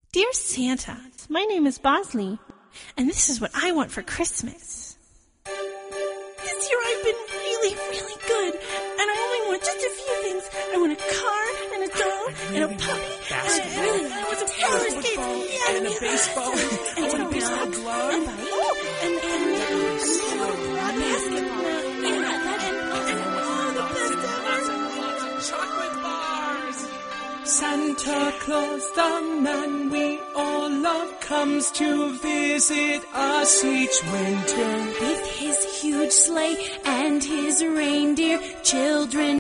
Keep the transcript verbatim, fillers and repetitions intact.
Dear Santa, my name is Bosley, and this is what I want for Christmas. This year I've been really, really good, and I only want just a few things. I want a car and a doll and a puppy and a really I want some roller skates yeah, and a baseball and, and, and a baseball glove and oh, and and and basketball yeah that and and all the best ever. Chocolate bars. Santa Claus, the man we all love, comes to visit us each winter with his huge sleigh and his reindeer children.